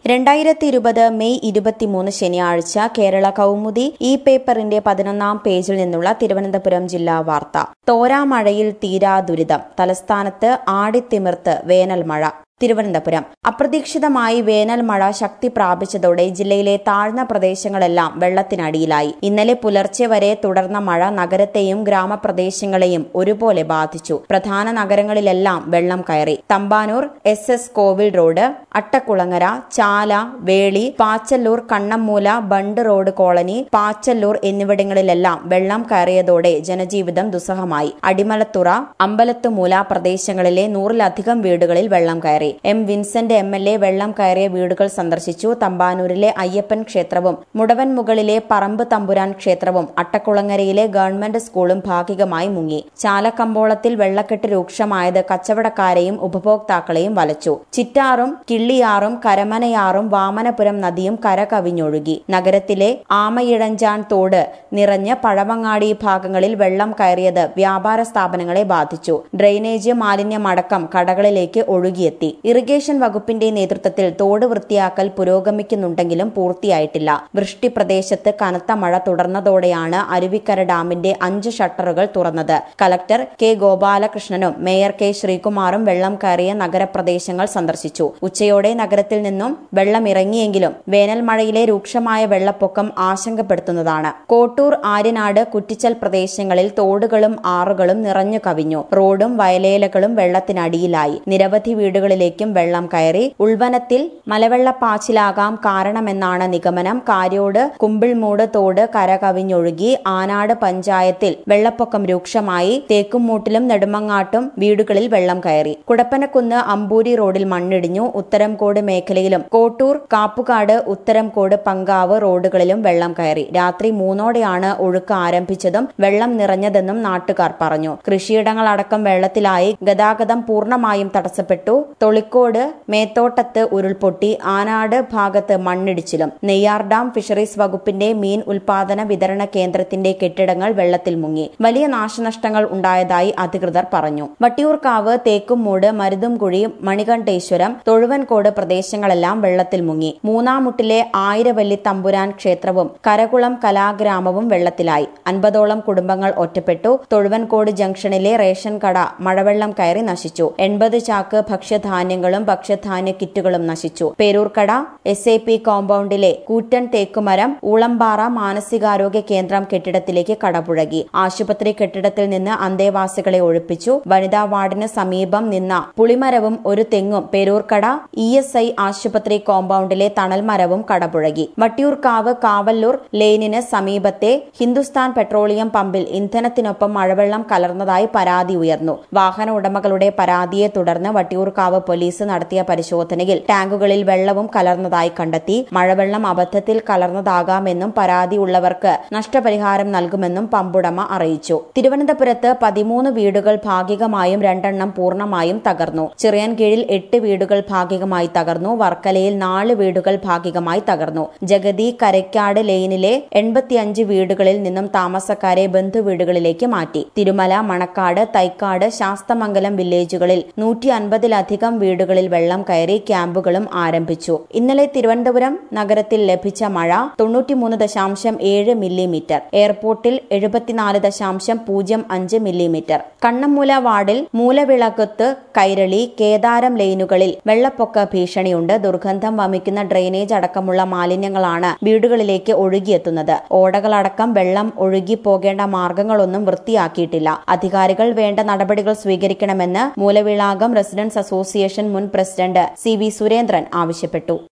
2020 May 23 ശനിയാഴ്ച കേരള കൗമുദി ഈ പേപ്പറിന്റെ 11-ാം പേജിൽ നിന്നുള്ള തിരുവനന്തപുരം ജില്ലാ വാർത്ത. തോരാമഴയിൽ തീരാ ദുരിതം. തലസ്ഥാനത്ത് ആടിത്തിമിർത്ത് വേനൽ മഴ. തിരുവനന്തപുരം. അപ്രതീക്ഷിതമായി വേനൽ മഴ ശക്തി പ്രാപിച്ചതോടെ ജില്ലയിലെ താഴ്ന്ന പ്രദേശങ്ങളെല്ലാം വെള്ളത്തിനടിയിലായി. ഇന്നലെ പുലർച്ചെ വരെ തുടർന്ന മഴ നഗരത്തെയും ഗ്രാമപ്രദേശങ്ങളെയും ഒരുപോലെ ബാധിച്ചു. പ്രധാന നഗരങ്ങളിലെല്ലാം വെള്ളം കയറി. Thampanoor, SS Kovil road, Attakulangara, Chala, Veli, Pachalloor, Kannammoola, bund road colony, Pachalloor എന്നിവിടങ്ങളിലെല്ലാം വെള്ളം കയറിയതോടെ ജനജീവിതം ദുസ്സഹമായി. അടിമലത്തുറ, അമ്പലത്തുമൂല പ്രദേശങ്ങളിലെ 100-ലധികം വീടുകളിൽ വെള്ളം കയറി. M. വിൻസെന്റ് MLA വെള്ളം കയറിയ വീടുകൾ സന്ദർശിച്ചു. തമ്പാനൂരിലെ അയ്യപ്പൻ ക്ഷേത്രവും മുടവൻമുകളിലെ പറമ്പ് തമ്പുരാൻ ക്ഷേത്രവും അട്ടക്കുളങ്ങരയിലെ ഗവൺമെന്റ് സ്കൂളും ഭാഗികമായി മുങ്ങി. ചാലക്കമ്പോളത്തിൽ വെള്ളക്കെട്ട് രൂക്ഷമായത് കച്ചവടക്കാരെയും ഉപഭോക്താക്കളെയും വലച്ചു. ചിറ്റാറും കിള്ളിയാറും കരമനയാറും വാമനപുരം നദിയും കരകവിഞ്ഞൊഴുകി. നഗരത്തിലെ ആമയിഴഞ്ചാൻ തോട് നിറഞ്ഞ് പഴവങ്ങാടി ഭാഗങ്ങളിൽ വെള്ളം കയറിയത് വ്യാപാര സ്ഥാപനങ്ങളെ ബാധിച്ചു. ഡ്രെയിനേജ് മാലിന്യമടക്കം കടകളിലേക്ക് ഒഴുകിയെത്തി. ഇറിഗേഷൻ വകുപ്പിന്റെ നേതൃത്വത്തിൽ തോട് വൃത്തിയാക്കൽ പുരോഗമിക്കുന്നുണ്ടെങ്കിലും പൂർത്തിയായിട്ടില്ല. വൃഷ്ടി പ്രദേശത്ത് കനത്ത മഴ തുടർന്നതോടെയാണ് അരുവിക്കര ഡാമിന്റെ 5 ഷട്ടറുകൾ തുറന്നത്. Collector K. ഗോപാലകൃഷ്ണനും മേയർ K. ശ്രീകുമാറും വെള്ളം കയറിയ നഗരപ്രദേശങ്ങൾ സന്ദർശിച്ചു. ഉച്ചയോടെ നഗരത്തിൽ നിന്നും വെള്ളമിറങ്ങിയെങ്കിലും വേനൽ മഴയിലെ രൂക്ഷമായ വെള്ളപ്പൊക്കം ആശങ്കപ്പെടുത്തുന്നതാണ്. കോട്ടൂർ, ആര്യനാട്, കുറ്റിച്ചൽ പ്രദേശങ്ങളിൽ തോടുകളും ആറുകളും നിറഞ്ഞു കവിഞ്ഞു. റോഡും വയലേലകളും വെള്ളത്തിനടിയിലായി. നിരവധി വീടുകളിലേക്കും വെള്ളം കയറി. ഉൾവനത്തിൽ മലവെള്ളപ്പാച്ചിലാകാം കാരണമെന്നാണ് നിഗമനം. കാര്യോട്, കുമ്പിൾമൂട് തോട് കരകവിഞ്ഞൊഴുകി. ആനാട് പഞ്ചായത്തിൽ വെള്ളപ്പൊക്കം രൂക്ഷമായി. തേക്കുംമൂട്ടിലും നെടുമങ്ങാട്ടും വീടുകളിൽ വെള്ളം കയറി. കുടപ്പനക്കുന്ന്, അമ്പൂരി റോഡിൽ മണ്ണിടിഞ്ഞു. ഉത്തരംകോട് മേഖലയിലും കോട്ടൂർ, കാപ്പുകാട്, ഉത്തരംകോട്, പങ്കാവ് റോഡുകളിലും വെള്ളം കയറി. രാത്രി 3-ഓടെയാണ് ഒഴുക്ക് ആരംഭിച്ചതും വെള്ളം നിറഞ്ഞതെന്നും നാട്ടുകാർ പറഞ്ഞു. കൃഷിയിടങ്ങളടക്കം വെള്ളത്തിലായി. ഗതാഗതം പൂർണ്ണമായും തടസ്സപ്പെട്ടു. തൊളിക്കോട് മേത്തോട്ടത്ത് ഉരുൾപൊട്ടി. ആനാട് ഭാഗത്ത് മണ്ണിടിച്ചിലും. നെയ്യാർ ഡാം ഫിഷറീസ് വകുപ്പിന്റെ മീൻ ഉൽപാദന വിതരണ കേന്ദ്രത്തിന്റെ കെട്ടിടങ്ങൾ വെള്ളത്തിൽ മുങ്ങി. വലിയ നാശനഷ്ടങ്ങൾ ഉണ്ടായതായി അധികൃതർ പറഞ്ഞു. വട്ടിയൂർക്കാവ്, തേക്കുംമൂട്, മരുതുംകുഴി, മണികണ്ഠേശ്വരം, തൊഴുവൻകോട് പ്രദേശങ്ങളെല്ലാം വെള്ളത്തിൽ മുങ്ങി. മൂന്നാമുട്ടിലെ ആയിരവല്ലി തമ്പുരാൻ ക്ഷേത്രവും കരകുളം കലാഗ്രാമവും വെള്ളത്തിലായി. 50ഓളം കുടുംബങ്ങൾ ഒറ്റപ്പെട്ടു. തൊഴുവൻകോട് ജംഗ്ഷനിലെ റേഷൻ കട മഴവെള്ളം കയറി നശിച്ചു. 80 ചാക്ക് ഭക്ഷ്യധാന്യങ്ങളും ഭക്ഷ്യധാന്യ കിറ്റുകളും നശിച്ചു. പേരൂർക്കട SAP കോമ്പൗണ്ടിലെ കൂറ്റൻ തേക്കുമരം ഊളംപാറ മാനസികാരോഗ്യ കേന്ദ്രം കെട്ടിടത്തിലേക്ക് കടപുഴകി. ആശുപത്രി കെട്ടിടത്തിൽ നിന്ന് അന്തേവാസികളെ ഒഴിപ്പിച്ചു. വനിതാ വാർഡിന് സമീപം നിന്ന പുളിമരവും ഒരു തെങ്ങും പേരൂർക്കട ESI ആശുപത്രി കോമ്പൗണ്ടിലെ തണൽമരവും കടപുഴകി. വട്ടിയൂർക്കാവ് കാവല്ലൂർ ലെയിനിന് സമീപത്തെ ഹിന്ദുസ്ഥാൻ പെട്രോളിയം പമ്പിൽ ഇന്ധനത്തിനൊപ്പം മഴവെള്ളം കലർന്നതായി പരാതി ഉയർന്നു. വാഹന ഉടമകളുടെ പരാതിയെ തുടർന്ന് വട്ടിയൂർക്കാവ് പോലീസ് നടത്തിയ പരിശോധനയിൽ ടാങ്കുകളിൽ വെള്ളവും കലർന്നതായി കണ്ടെത്തി. മഴവെള്ളം അബദ്ധത്തിൽ കലർന്നതാകാമെന്നും പരാതിയുള്ളവർക്ക് നഷ്ടപരിഹാരം നൽകുമെന്നും പമ്പുടമ അറിയിച്ചു. തിരുവനന്തപുരത്ത് 13 വീടുകൾ ഭാഗികമായും 2 പൂർണ്ണമായും തകർന്നു. ചിറയൻകീഴിൽ 8 വീടുകൾ ഭാഗികമായി തകർന്നു. വർക്കലയിൽ 4 വീടുകൾ ഭാഗികമായി തകർന്നു. ജഗതി കരയ്ക്കാട് ലെയിനിലെ 85 വീടുകളിൽ നിന്നും താമസക്കാരെ ബന്ധുവീടുകളിലേക്ക് മാറ്റി. തിരുമല, മണക്കാട്, തൈക്കാട്, ശാസ്തമംഗലം വില്ലേജുകളിൽ 150-ലധികം വീടുകളിൽ വെള്ളം കയറി. ക്യാമ്പുകളും ആരംഭിച്ചു. ഇന്നലെ തിരുവനന്തപുരം നഗരത്തിൽ ലഭിച്ച മഴ 93.7 മില്ലിമീറ്റർ. എയർപോർട്ടിൽ 74.05 മില്ലിമീറ്റർ. കണ്ണമ്മൂല വാർഡിൽ മൂലവിളകത്ത്, കൈരളി, കേദാരം ലൈനുകളിൽ വെള്ളപ്പൊക്ക ഭീഷണിയുണ്ട്. ദുർഗന്ധം വമിക്കുന്ന ഡ്രെയിനേജ് അടക്കമുള്ള മാലിന്യങ്ങളാണ് വീടുകളിലേക്ക് ഒഴുകിയെത്തുന്നത്. ഓടകളടക്കം വെള്ളം ഒഴുകി പോകേണ്ട മാർഗങ്ങളൊന്നും വൃത്തിയാക്കിയിട്ടില്ല. അധികാരികൾ വേണ്ട നടപടികൾ സ്വീകരിക്കണമെന്ന് മൂലവിളാകം റെസിഡൻസ് അസോസിയേഷൻ മുൻ പ്രസിഡന്റ് CV സുരേന്ദ്രൻ ആവശ്യപ്പെട്ടു.